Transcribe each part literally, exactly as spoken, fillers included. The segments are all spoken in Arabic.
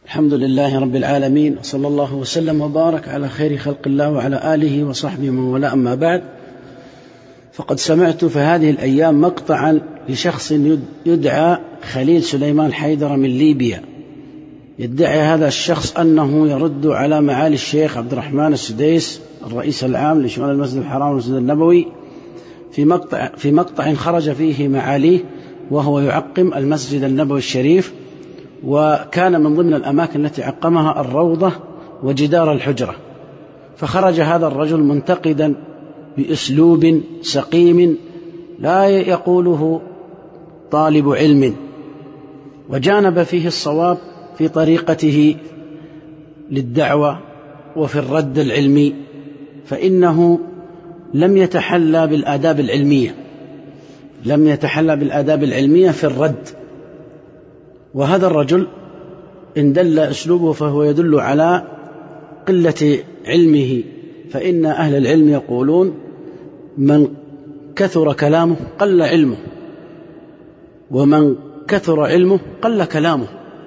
الحمد لله رب العالمين، وصلى الله وسلم وبارك على خير خلق الله وعلى آله وصحبه من والاه. أما بعد، فقد سمعت في هذه الأيام مقطعا لشخص يدعى خليل سليمان حيدر من ليبيا. يدعي هذا الشخص أنه يرد على معالي الشيخ عبد الرحمن السديس الرئيس العام لشؤون المسجد الحرام والمسجد النبوي في مقطع, في مقطع خرج فيه معاليه وهو يعقم المسجد النبوي الشريف، وكان من ضمن الأماكن التي عقمها الروضة وجدار الحجرة. فخرج هذا الرجل منتقدا بأسلوب سقيم لا يقوله طالب علم، وجانب فيه الصواب في طريقته للدعوة وفي الرد العلمي، فإنه لم يتحلى بالآداب العلمية لم يتحلى بالآداب العلمية في الرد. وهذا الرجل إن دل أسلوبه فهو يدل على قلة علمه، فإن أهل العلم يقولون من كثر كلامه قل علمه، ومن كثر علمه قل كلامه.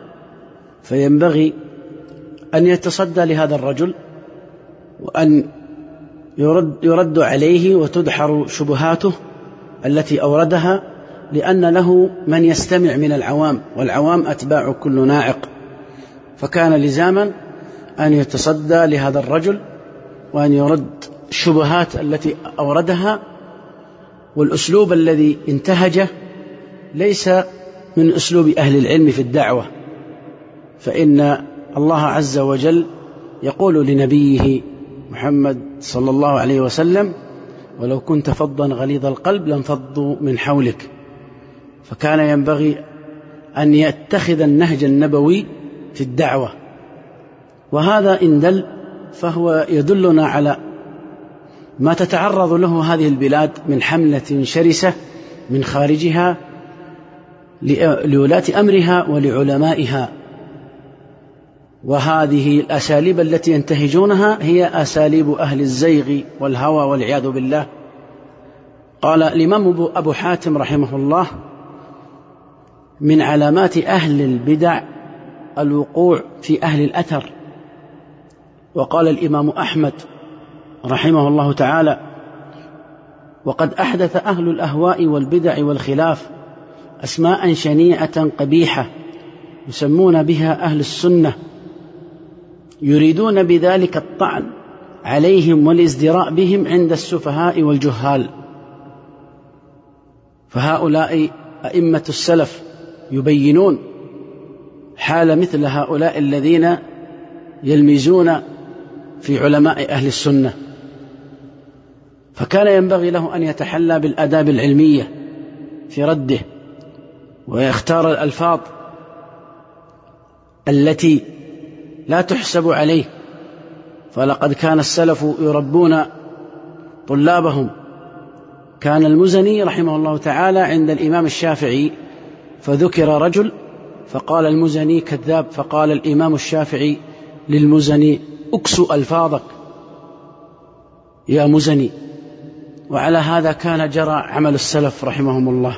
فينبغي أن يتصدى لهذا الرجل وأن يرد, يرد عليه وتدحر شبهاته التي أوردها، لأن له من يستمع من العوام، والعوام أتباع كل ناعق. فكان لزاما أن يتصدى لهذا الرجل وأن يرد الشبهات التي أوردها. والأسلوب الذي انتهجه ليس من أسلوب أهل العلم في الدعوة، فإن الله عز وجل يقول لنبيه محمد صلى الله عليه وسلم: ولو كنت فظا غليظ القلب لانفضوا من حولك. فكان ينبغي أن يتخذ النهج النبوي في الدعوة، وهذا إن دل فهو يدلنا على ما تتعرض له هذه البلاد من حملة شرسة من خارجها لولاة أمرها ولعلمائها. وهذه الأساليب التي ينتهجونها هي أساليب أهل الزيغ والهوى والعياذ بالله. قال الإمام أبو حاتم رحمه الله: من علامات أهل البدع الوقوع في أهل الأثر. وقال الإمام أحمد رحمه الله تعالى: وقد أحدث أهل الأهواء والبدع والخلاف أسماء شنيعة قبيحة يسمون بها أهل السنة، يريدون بذلك الطعن عليهم والازدراء بهم عند السفهاء والجهال. فهؤلاء أئمة السلف يبينون حال مثل هؤلاء الذين يلمزون في علماء أهل السنة. فكان ينبغي له أن يتحلى بالآداب العلمية في رده، ويختار الألفاظ التي لا تحسب عليه. فلقد كان السلف يربون طلابهم. كان المزني رحمه الله تعالى عند الإمام الشافعي، فذكر رجل فقال المزني كذاب، فقال الإمام الشافعي للمزني: أكسو ألفاظك يا مزني. وعلى هذا كان جرى عمل السلف رحمهم الله.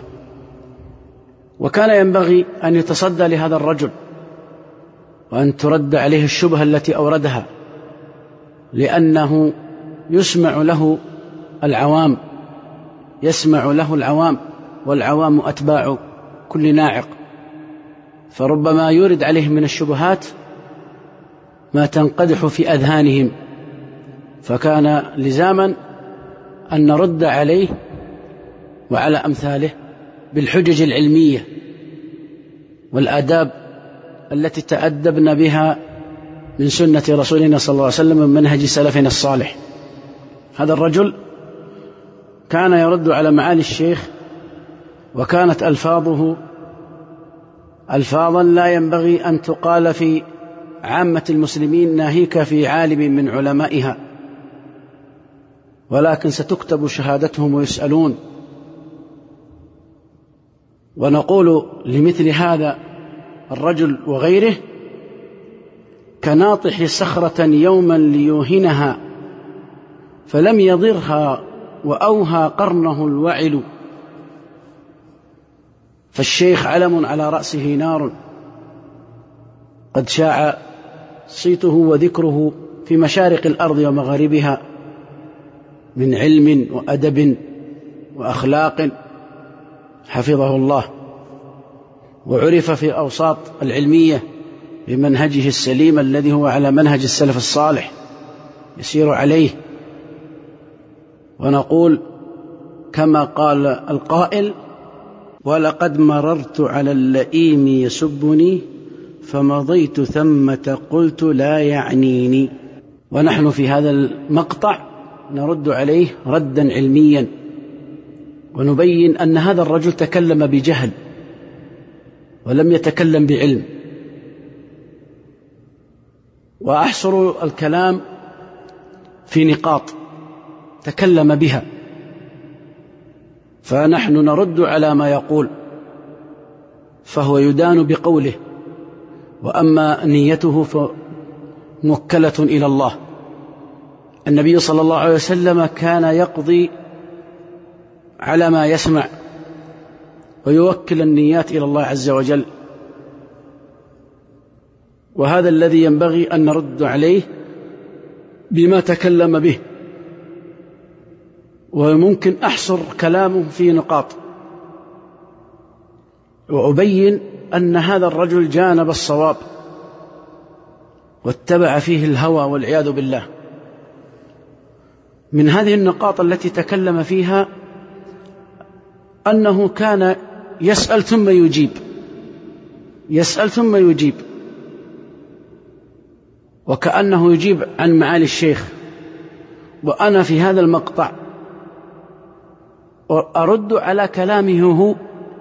وكان ينبغي أن يتصدى لهذا الرجل وأن ترد عليه الشبهة التي أوردها، لأنه يسمع له العوام يسمع له العوام والعوام أتباع كل ناعق، فربما يورد عليهم من الشبهات ما تنقدح في أذهانهم. فكان لزاما أن نرد عليه وعلى أمثاله بالحجج العلمية والآداب التي تأدبنا بها من سنة رسولنا صلى الله عليه وسلم من منهج سلفنا الصالح. هذا الرجل كان يرد على معالي الشيخ، وكانت ألفاظه ألفاظا لا ينبغي أن تقال في عامة المسلمين، ناهيك في عالم من علمائها، ولكن ستكتب شهادتهم ويسألون. ونقول لمثل هذا الرجل وغيره: كناطح صخرة يوما ليوهنها فلم يضرها وأوهى قرنه الوعل. فالشيخ علم على رأسه نار، قد شاع صيته وذكره في مشارق الأرض ومغاربها من علم وأدب وأخلاق حفظه الله، وعرف في أوساط العلمية بمنهجه السليم الذي هو على منهج السلف الصالح يسير عليه. ونقول كما قال القائل: ولقد مررت على اللئيم يسبني فمضيت ثمة قلت لا يعنيني. ونحن في هذا المقطع نرد عليه ردا علميا، ونبين أن هذا الرجل تكلم بجهل ولم يتكلم بعلم. وأحصر الكلام في نقاط تكلم بها، فنحن نرد على ما يقول، فهو يدان بقوله، وأما نيته فموكلة إلى الله. النبي صلى الله عليه وسلم كان يقضي على ما يسمع ويوكل النيات إلى الله عز وجل، وهذا الذي ينبغي أن نرد عليه بما تكلم به. وممكن أحصر كلامه في نقاط وأبين أن هذا الرجل جانب الصواب واتبع فيه الهوى والعياذ بالله. من هذه النقاط التي تكلم فيها أنه كان يسأل ثم يجيب، يسأل ثم يجيب، وكأنه يجيب عن معالي الشيخ. وأنا في هذا المقطع أرد على كلامه هو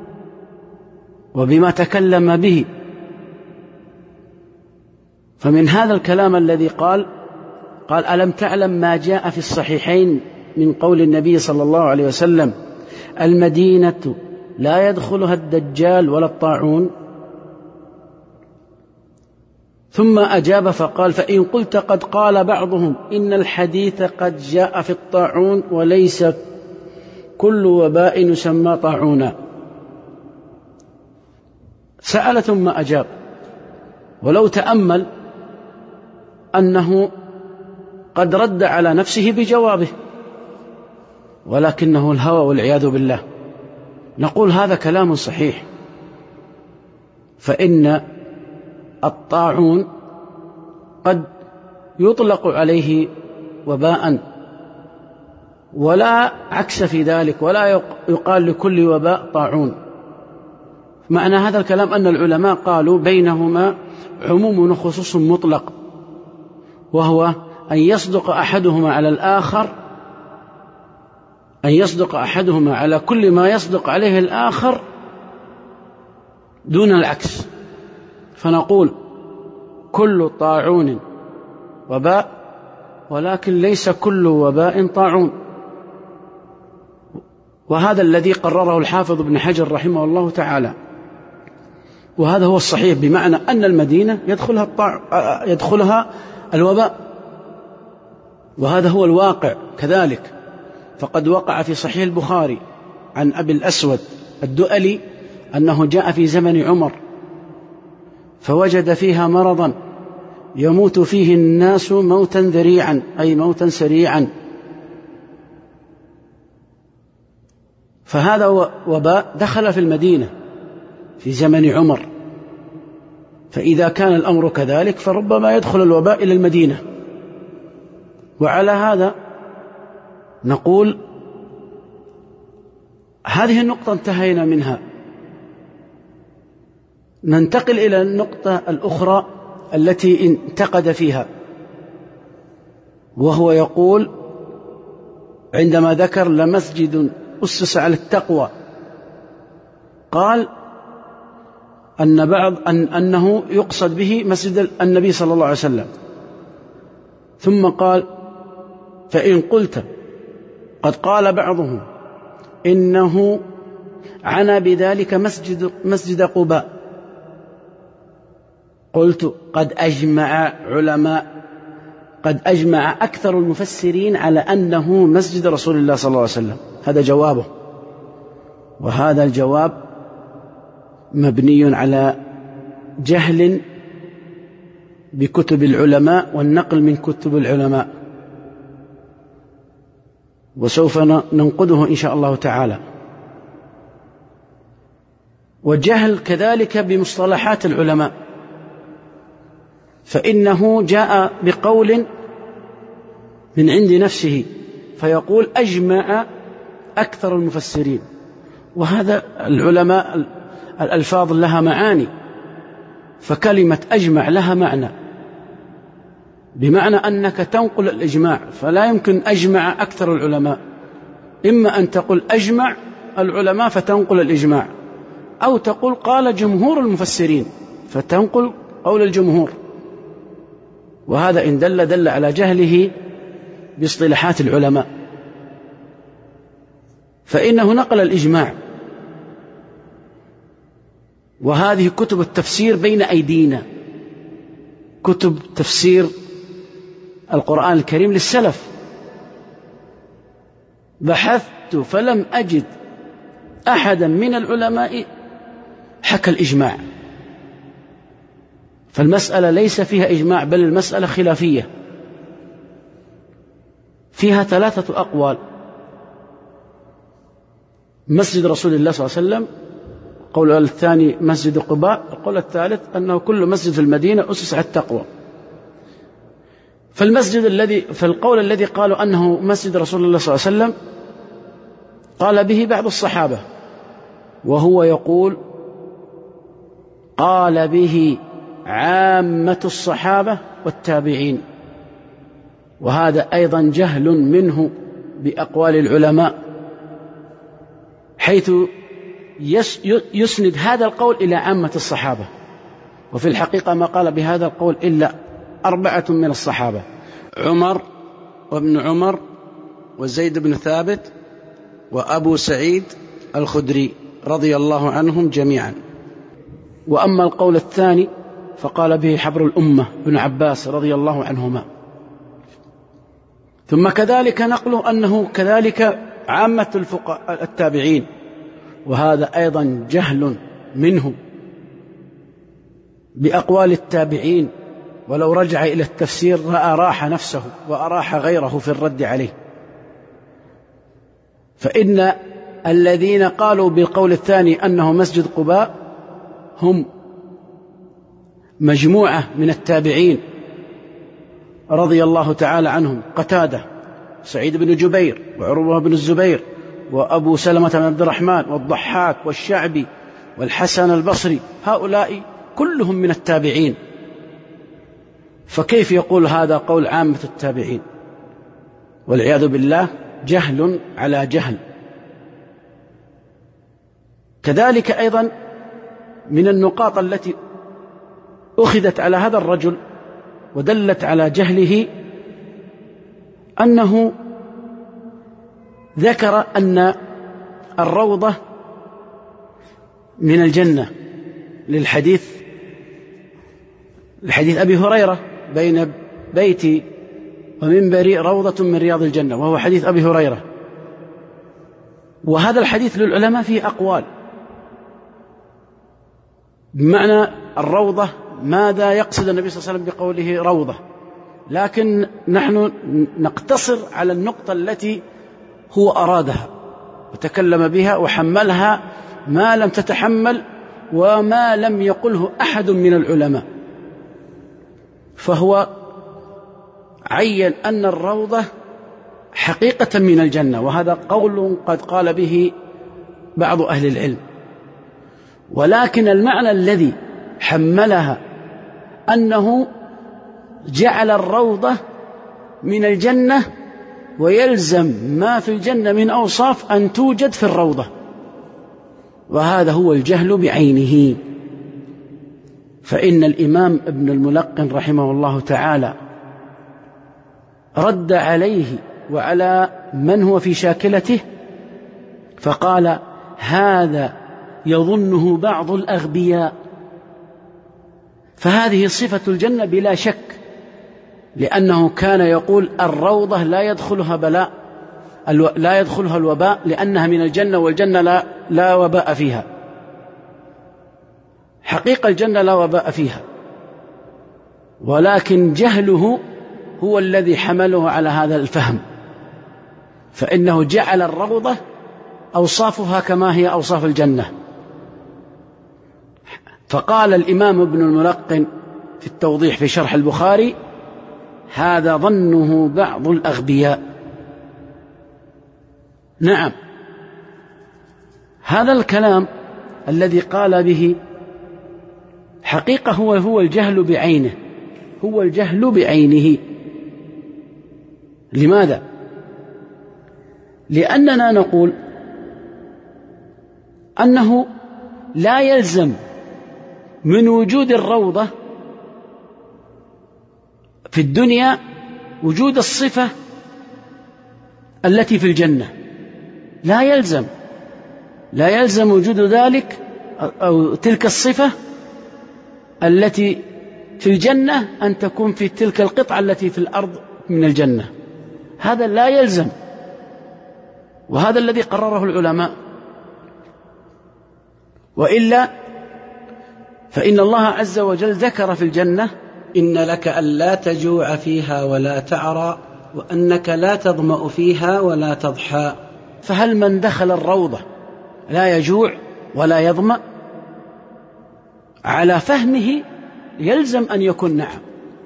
وبما تكلم به. فمن هذا الكلام الذي قال قال: ألم تعلم ما جاء في الصحيحين من قول النبي صلى الله عليه وسلم: المدينة لا يدخلها الدجال ولا الطاعون؟ ثم أجاب فقال: فإن قلت قد قال بعضهم إن الحديث قد جاء في الطاعون وليس كل وباء يسمى طاعونا. سأل ثم أجاب. ولو تأمل أنه قد رد على نفسه بجوابه، ولكنه الهوى والعياذ بالله. نقول هذا كلام صحيح، فإن الطاعون قد يطلق عليه وباء، ولا عكس في ذلك، ولا يقال لكل وباء طاعون. معنى هذا الكلام أن العلماء قالوا بينهما عموم وخصوص مطلق، وهو أن يصدق أحدهما على الآخر، أن يصدق أحدهما على كل ما يصدق عليه الآخر دون العكس. فنقول كل طاعون وباء، ولكن ليس كل وباء طاعون. وهذا الذي قرره الحافظ ابن حجر رحمه الله تعالى، وهذا هو الصحيح، بمعنى أن المدينة يدخلها, الطاع... يدخلها الوباء، وهذا هو الواقع كذلك. فقد وقع في صحيح البخاري عن أبي الأسود الدؤلي أنه جاء في زمن عمر فوجد فيها مرضا يموت فيه الناس موتا ذريعا، أي موتا سريعا. فهذا وباء دخل في المدينة في زمن عمر، فإذا كان الأمر كذلك فربما يدخل الوباء إلى المدينة. وعلى هذا نقول هذه النقطة انتهينا منها. ننتقل إلى النقطة الأخرى التي انتقد فيها، وهو يقول عندما ذكر لمسجد أسس على التقوى، قال أن بعض أن أنه يقصد به مسجد النبي صلى الله عليه وسلم، ثم قال: فإن قلت قد قال بعضهم إنه عنى بذلك مسجد مسجد قباء، قلت قد أجمع علماء قد أجمع أكثر المفسرين على أنه مسجد رسول الله صلى الله عليه وسلم. هذا جوابه، وهذا الجواب مبني على جهل بكتب العلماء والنقل من كتب العلماء، وسوف ننقده إن شاء الله تعالى. وجهل كذلك بمصطلحات العلماء، فإنه جاء بقول من عند نفسه فيقول أجمع أكثر المفسرين، وهذا العلماء الألفاظ لها معاني، فكلمة أجمع لها معنى، بمعنى أنك تنقل الإجماع، فلا يمكن أجمع أكثر العلماء، إما أن تقول أجمع العلماء فتنقل الإجماع، أو تقول قال جمهور المفسرين فتنقل قول الجمهور، وهذا إن دل دل على جهله باصطلاحات العلماء، فإنه نقل الإجماع. وهذه كتب التفسير بين أيدينا، كتب تفسير القرآن الكريم للسلف، بحثت فلم أجد أحدا من العلماء حكى الإجماع، فالمسألة ليس فيها إجماع، بل المسألة خلافية فيها ثلاثة أقوال. مسجد رسول الله صلى الله عليه وسلم، القول الثاني مسجد قباء، القول الثالث أنه كل مسجد في المدينة أسس على التقوى. فالمسجد الذي فالقول الذي قالوا أنه مسجد رسول الله صلى الله عليه وسلم قال به بعض الصحابة، وهو يقول قال به عامة الصحابة والتابعين، وهذا أيضا جهل منه بأقوال العلماء، حيث يسند هذا القول إلى عامة الصحابة، وفي الحقيقة ما قال بهذا القول إلا أربعة من الصحابة: عمر وابن عمر وزيد بن ثابت وأبو سعيد الخدري رضي الله عنهم جميعا. وأما القول الثاني فقال به حبر الأمة ابن عباس رضي الله عنهما. ثم كذلك نقله أنه كذلك عامة الفقهاء التابعين، وهذا أيضا جهل منه بأقوال التابعين، ولو رجع إلى التفسير أراح نفسه وأراح غيره في الرد عليه. فإن الذين قالوا بالقول الثاني أنه مسجد قباء هم مجموعة من التابعين رضي الله تعالى عنهم: قتادة، سعيد بن جبير، وعروة بن الزبير، وأبو سلمة بن عبد الرحمن، والضحاك، والشعبي، والحسن البصري، هؤلاء كلهم من التابعين. فكيف يقول هذا قول عامة التابعين؟ والعياذ بالله، جهل على جهل. كذلك أيضا من النقاط التي أخذت على هذا الرجل ودلت على جهله أنه ذكر أن الروضة من الجنة، للحديث الحديث أبي هريرة: بين بيتي ومنبري روضة من رياض الجنة، وهو حديث أبي هريرة. وهذا الحديث للعلماء فيه أقوال، بمعنى الروضة ماذا يقصد النبي صلى الله عليه وسلم بقوله روضة، لكن نحن نقتصر على النقطة التي هو أرادها وتكلم بها وحملها ما لم تتحمل وما لم يقله أحد من العلماء. فهو عين أن الروضة حقيقة من الجنة، وهذا قول قد قال به بعض أهل العلم، ولكن المعنى الذي حملها أنه جعل الروضة من الجنة، ويلزم ما في الجنة من أوصاف أن توجد في الروضة، وهذا هو الجهل بعينه. فإن الإمام ابن الملقن رحمه الله تعالى رد عليه وعلى من هو في شاكلته فقال: هذا يظنه بعض الأغبياء، فهذه صفة الجنة بلا شك، لأنه كان يقول الروضة لا يدخلها بلاء، لا يدخلها الوباء، لأنها من الجنة، والجنة لا, لا وباء فيها. حقيقة الجنة لا وباء فيها، ولكن جهله هو الذي حمله على هذا الفهم، فإنه جعل الروضة أوصافها كما هي أوصاف الجنة. فقال الإمام ابن الملقن في التوضيح في شرح البخاري: هذا ظنه بعض الأغبياء. نعم، هذا الكلام الذي قال به حقيقة هو هو الجهل بعينه، هو الجهل بعينه. لماذا؟ لأننا نقول أنه لا يلزم من وجود الروضة في الدنيا وجود الصفة التي في الجنة، لا يلزم لا يلزم وجود ذلك أو تلك الصفة التي في الجنة أن تكون في تلك القطعة التي في الأرض من الجنة، هذا لا يلزم، وهذا الذي قرره العلماء. وإلا فإن الله عز وجل ذكر في الجنة: إن لك ألا تجوع فيها ولا تعرى وأنك لا تظمأ فيها ولا تضحى. فهل من دخل الروضة لا يجوع ولا يظمأ؟ على فهمه يلزم أن يكون نعم،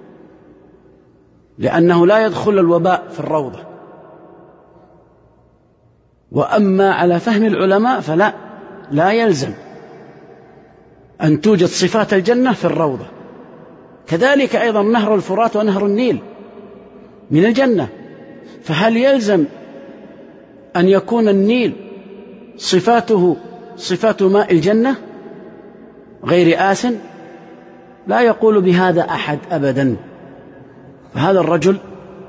لأنه لا يدخل الوباء في الروضة. وأما على فهم العلماء فلا، لا يلزم أن توجد صفات الجنة في الروضة. كذلك أيضا نهر الفرات ونهر النيل من الجنة، فهل يلزم أن يكون النيل صفاته صفات ماء الجنة غير آسن؟ لا يقول بهذا أحد أبدا. فهذا الرجل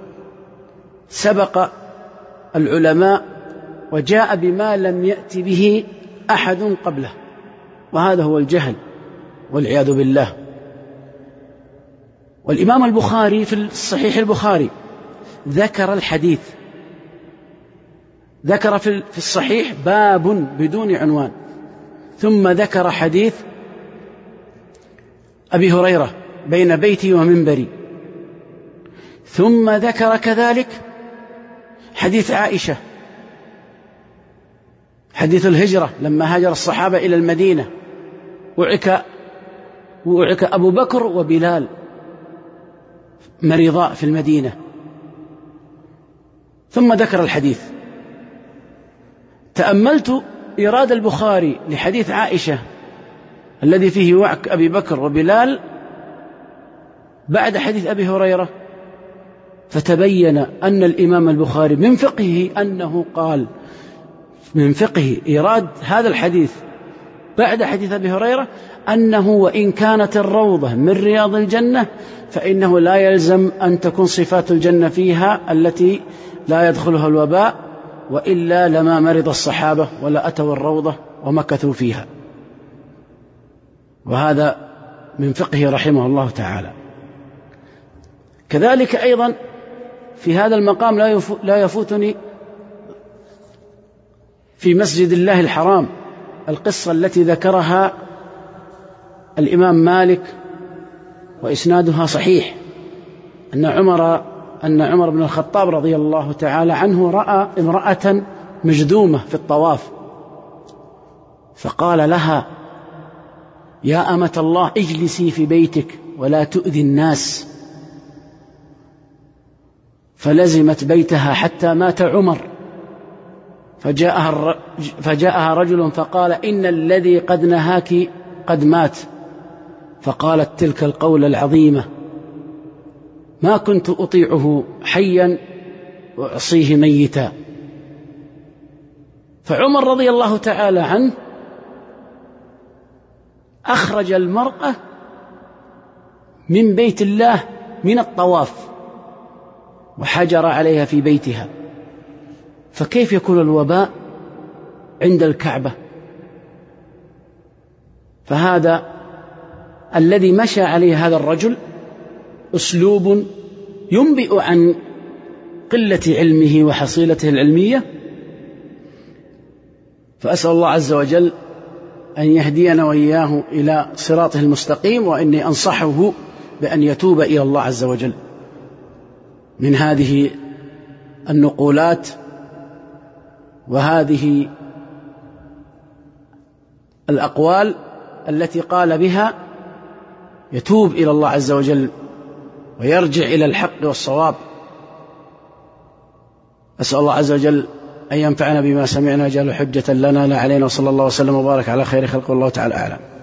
سبق العلماء وجاء بما لم يأت به أحد قبله، وهذا هو الجهل والعياذ بالله. والإمام البخاري في الصحيح البخاري ذكر الحديث، ذكر في الصحيح باب بدون عنوان، ثم ذكر حديث أبي هريرة بين بيتي ومنبري، ثم ذكر كذلك حديث عائشة، حديث الهجرة لما هاجر الصحابة إلى المدينة، وعك وعك أبو بكر وبلال مريضاء في المدينة، ثم ذكر الحديث. تأملت إيراد البخاري لحديث عائشة الذي فيه وعك أبي بكر وبلال بعد حديث أبي هريرة، فتبين أن الإمام البخاري من فقهه أنه قال، من فقه إيراد هذا الحديث بعد حديث أبي هريرة، أنه وإن كانت الروضة من رياض الجنة فإنه لا يلزم أن تكون صفات الجنة فيها التي لا يدخلها الوباء، وإلا لما مرض الصحابة ولا أتوا الروضة ومكثوا فيها. وهذا من فقهه رحمه الله تعالى. كذلك أيضا في هذا المقام لا يفوتني في مسجد الله الحرام القصة التي ذكرها الإمام مالك وإسنادها صحيح، أن عمر أن عمر بن الخطاب رضي الله تعالى عنه رأى امرأة مجذومة في الطواف، فقال لها: يا أمة الله اجلسي في بيتك ولا تؤذي الناس. فلزمت بيتها حتى مات عمر، فجاءها, فجاءها رجل فقال: إن الذي قد نهاك قد مات. فقالت تلك القول العظيمة: ما كنت أطيعه حيا وأعصيه ميتا. فعمر رضي الله تعالى عنه أخرج المرأة من بيت الله من الطواف وحجر عليها في بيتها، فكيف يكون الوباء عند الكعبة؟ فهذا الذي مشى عليه هذا الرجل أسلوب ينبئ عن قلة علمه وحصيلته العلمية. فأسأل الله عز وجل أن يهدينا وإياه إلى صراطه المستقيم، وإني أنصحه بأن يتوب إلى الله عز وجل من هذه النقولات وهذه الأقوال التي قال بها، يتوب إلى الله عز وجل ويرجع إلى الحق والصواب. أسأل الله عز وجل أن ينفعنا بما سمعنا، جعله حجة لنا لا علينا، وصلى الله وسلم وبارك على خير خلق، والله تعالى أعلم.